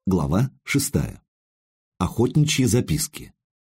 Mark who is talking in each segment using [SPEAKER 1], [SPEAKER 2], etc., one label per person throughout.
[SPEAKER 1] Глава 6. Охотничьи записки.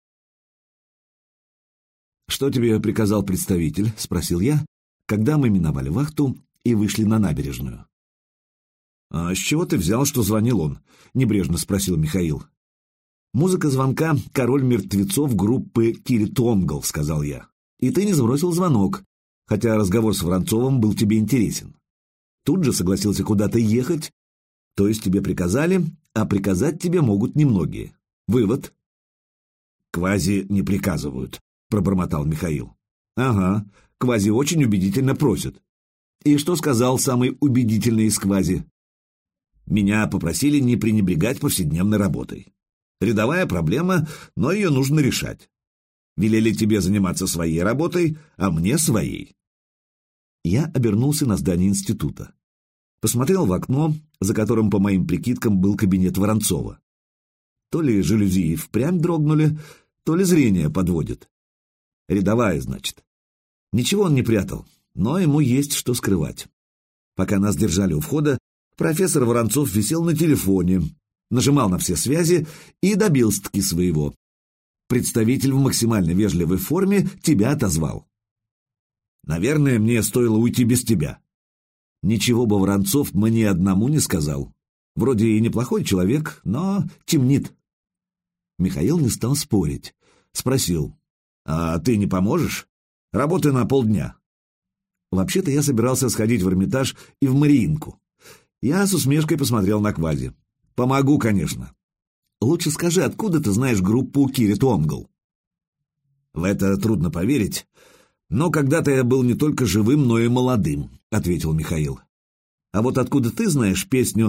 [SPEAKER 1] «Что тебе приказал представитель?» — спросил я, когда мы миновали вахту и вышли на набережную. «А с чего ты взял, что звонил он?» — небрежно спросил Михаил. «Музыка звонка — король мертвецов группы Кири-Тонгл», — сказал я. «И ты не сбросил звонок, хотя разговор с Воронцовым был тебе интересен. Тут же согласился куда-то ехать, то есть тебе приказали, а приказать тебе могут немногие. Вывод?» «Квази не приказывают», — пробормотал Михаил. «Ага, квази очень убедительно просят. И что сказал самый убедительный из квази?» «Меня попросили не пренебрегать повседневной работой. Рядовая проблема, но ее нужно решать. Велели тебе заниматься своей работой, а мне своей». Я обернулся на здание института. Посмотрел в окно, за которым, по моим прикидкам, был кабинет Воронцова. То ли жалюзи впрямь дрогнули, то ли зрение подводит. Рядовая, значит. Ничего он не прятал, но ему есть что скрывать. Пока нас держали у входа, профессор Воронцов висел на телефоне, нажимал на все связи и добился-таки своего. Представитель в максимально вежливой форме тебя отозвал. «Наверное, мне стоило уйти без тебя». Ничего бы Воронцов мне одному не сказал. Вроде и неплохой человек, но темнит. Михаил не стал спорить. Спросил: «А ты не поможешь? Работаю на полдня». Вообще-то я собирался сходить в Эрмитаж и в Мариинку. Я с усмешкой посмотрел на квази. «Помогу, конечно. Лучше скажи, откуда ты знаешь группу Кири-Тонгл?» «В это трудно поверить. Но когда-то я был не только живым, но и молодым», — ответил Михаил. «А вот откуда ты знаешь песню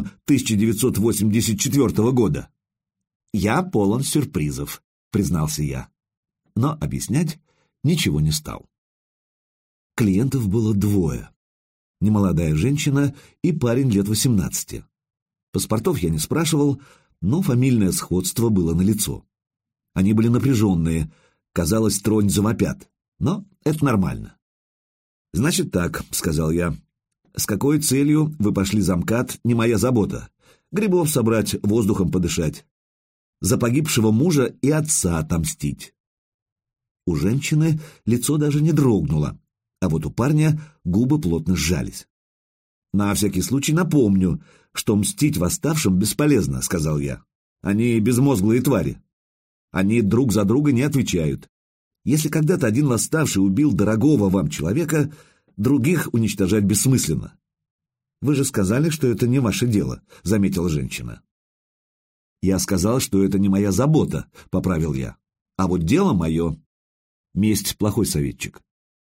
[SPEAKER 1] 1984 года?» «Я полон сюрпризов», — признался я. Но объяснять ничего не стал. Клиентов было двое. Немолодая женщина и парень лет 18. Паспортов я не спрашивал, но фамильное сходство было налицо. Они были напряженные, казалось, тронь завопят. Но это нормально. «Значит так», — сказал я. «С какой целью вы пошли за МКАД, не моя забота. Грибов собрать, воздухом подышать. За погибшего мужа и отца отомстить». У женщины лицо даже не дрогнуло, а вот у парня губы плотно сжались. «На всякий случай напомню, что мстить восставшим бесполезно», — сказал я. «Они безмозглые твари. Они друг за друга не отвечают. Если когда-то один восставший убил дорогого вам человека, других уничтожать бессмысленно». «Вы же сказали, что это не ваше дело», — заметила женщина. «Я сказал, что это не моя забота», — поправил я. «А вот дело мое. Месть — плохой советчик.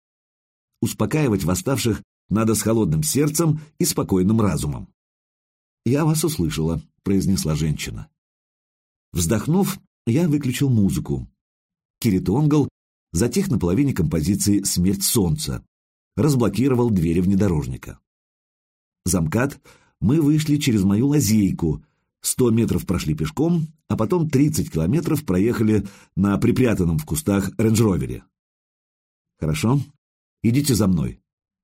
[SPEAKER 1] Успокаивать восставших надо с холодным сердцем и спокойным разумом». «Я вас услышала», — произнесла женщина. Вздохнув, я выключил музыку. Кири-Тонгл затих на половине композиции «Смерть солнца», разблокировал двери внедорожника. За МКАД мы вышли через мою лазейку, 100 метров прошли пешком, а потом 30 километров проехали на припрятанном в кустах рейндж-ровере. «Хорошо, идите за мной».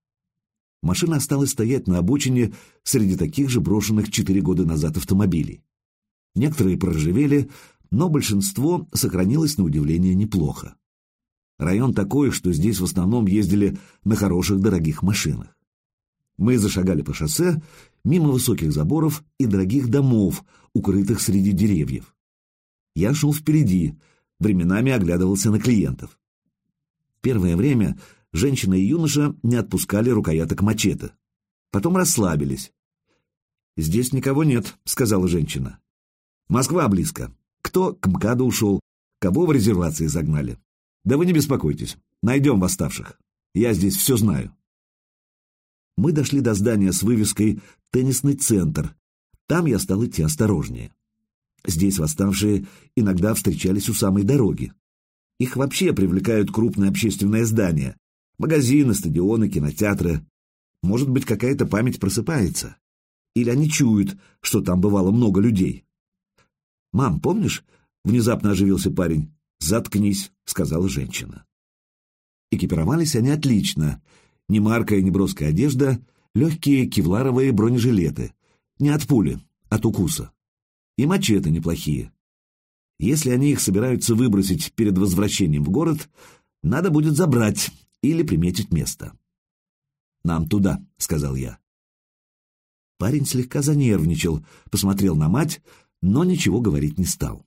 [SPEAKER 1] Машина осталась стоять на обочине среди таких же брошенных 4 года назад автомобилей. Некоторые проржавели, но большинство сохранилось на удивление неплохо. Район такой, что здесь в основном ездили на хороших дорогих машинах. Мы зашагали по шоссе, мимо высоких заборов и дорогих домов, укрытых среди деревьев. Я шел впереди, временами оглядывался на клиентов. Первое время женщина и юноша не отпускали рукояток мачете. Потом расслабились. «Здесь никого нет», — сказала женщина. «Москва близко. Кто к МКАДу ушел, кого в резервации загнали. Да вы не беспокойтесь, найдем восставших. Я здесь все знаю». Мы дошли до здания с вывеской «Теннисный центр». Там я стал идти осторожнее. Здесь восставшие иногда встречались у самой дороги. Их вообще привлекают крупные общественные здания. Магазины, стадионы, кинотеатры. Может быть, какая-то память просыпается. Или они чуют, что там бывало много людей. «Мам, помнишь?» — внезапно оживился парень. «Заткнись», — сказала женщина. Экипировались они отлично. Немаркая неброская одежда, легкие кевларовые бронежилеты. Не от пули, от укуса. И мачете неплохие. Если они их собираются выбросить перед возвращением в город, надо будет забрать или приметить место. «Нам туда», — сказал я. Парень слегка занервничал, посмотрел на мать, но ничего говорить не стал.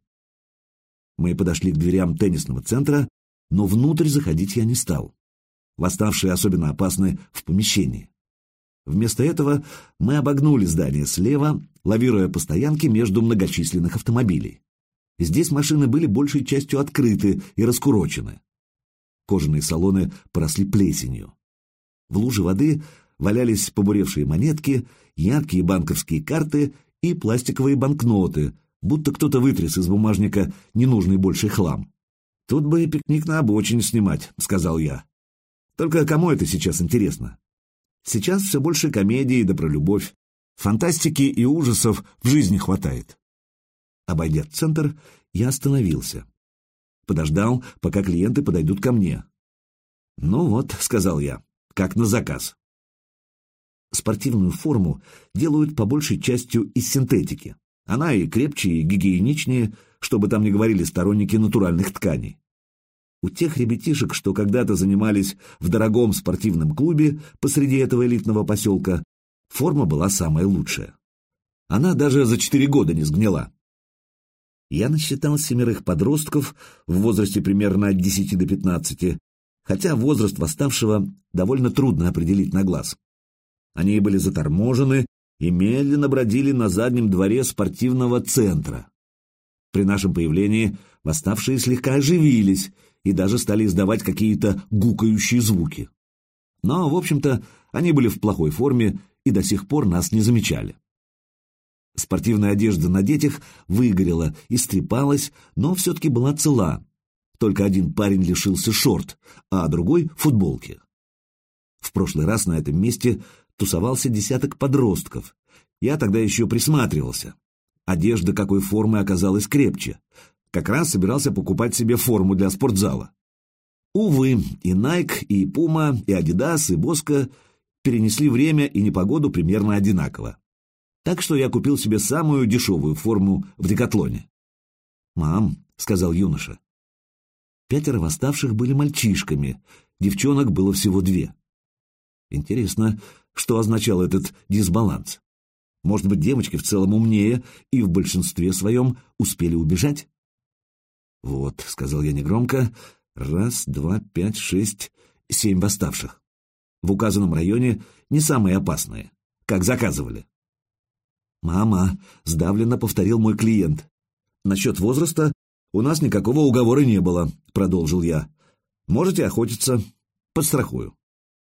[SPEAKER 1] Мы подошли к дверям теннисного центра, но внутрь заходить я не стал. Восставшие особенно опасны в помещении. Вместо этого мы обогнули здание слева, лавируя по стоянке между многочисленных автомобилей. Здесь машины были большей частью открыты и раскурочены. Кожаные салоны поросли плесенью. В луже воды валялись побуревшие монетки, яркие банковские карты и пластиковые банкноты, будто кто-то вытряс из бумажника ненужный больше хлам. «Тут бы и пикник на обочине снимать», — сказал я. «Только кому это сейчас интересно? Сейчас все больше комедии да про любовь. Фантастики и ужасов в жизни хватает». Обойдя центр, я остановился. Подождал, пока клиенты подойдут ко мне. «Ну вот», — сказал я, — «как на заказ». Спортивную форму делают по большей частью из синтетики. Она и крепче, и гигиеничнее, чтобы там не говорили сторонники натуральных тканей. У тех ребятишек, что когда-то занимались в дорогом спортивном клубе посреди этого элитного поселка, форма была самая лучшая. Она даже за 4 года не сгнила. Я насчитал 7 подростков в возрасте примерно от 10 до 15, хотя возраст восставшего довольно трудно определить на глаз. Они были заторможены и медленно бродили на заднем дворе спортивного центра. При нашем появлении восставшие слегка оживились и даже стали издавать какие-то гукающие звуки. Но, в общем-то, они были в плохой форме и до сих пор нас не замечали. Спортивная одежда на детях выгорела, истрепалась, но все-таки была цела. Только один парень лишился шорт, а другой — футболки. В прошлый раз на этом месте тусовался 10 подростков. Я тогда еще присматривался. Одежда какой формы оказалась крепче. Как раз собирался покупать себе форму для спортзала. Увы, и Nike, и Puma, и Adidas, и Bosco перенесли время и непогоду примерно одинаково. Так что я купил себе самую дешевую форму в Декатлоне. «Мам», — сказал юноша. 5 восставших были мальчишками, девчонок было всего 2. Интересно, что означал этот дисбаланс? Может быть, девочки в целом умнее и в большинстве своем успели убежать? «Вот», — сказал я негромко, — 1, 2, 5, 6, 7 восставших. В указанном районе не самые опасные, как заказывали. «Мама», — сдавленно повторил мой клиент. «Насчет возраста у нас никакого уговора не было», — продолжил я. «Можете охотиться, подстрахую».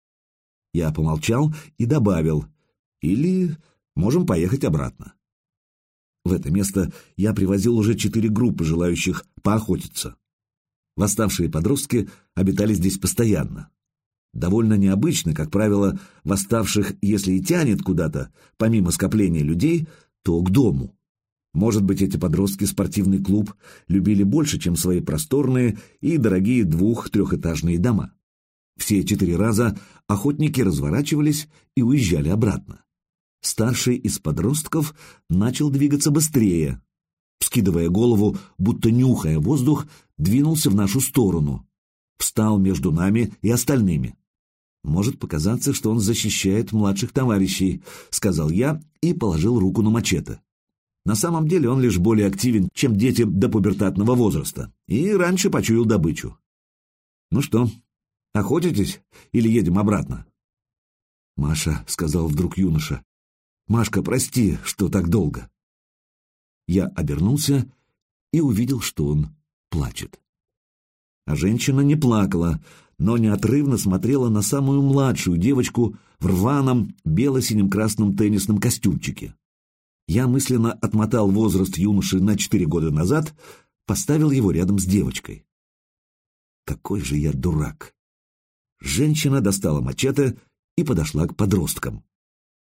[SPEAKER 1] Я помолчал и добавил: «Или можем поехать обратно». В это место я привозил уже 4 группы желающих поохотиться. Восставшие подростки обитали здесь постоянно. Довольно необычно, как правило, восставших, если и тянет куда-то, помимо скопления людей, то к дому. Может быть, эти подростки спортивный клуб любили больше, чем свои просторные и дорогие 2-3-этажные дома. Все 4 раза охотники разворачивались и уезжали обратно. Старший из подростков начал двигаться быстрее. Вскидывая голову, будто нюхая воздух, двинулся в нашу сторону. Встал между нами и остальными. «Может показаться, что он защищает младших товарищей», — сказал я и положил руку на мачете. На самом деле он лишь более активен, чем дети до пубертатного возраста, и раньше почуял добычу. «Ну что, охотитесь или едем обратно?» «Маша», — сказал вдруг юноша, — «Машка, прости, что так долго». Я обернулся и увидел, что он плачет. А женщина не плакала, но неотрывно смотрела на самую младшую девочку в рваном бело-синем красном теннисном костюмчике. Я мысленно отмотал возраст юноши на 4 года назад, поставил его рядом с девочкой. Какой же я дурак! Женщина достала мачете и подошла к подросткам.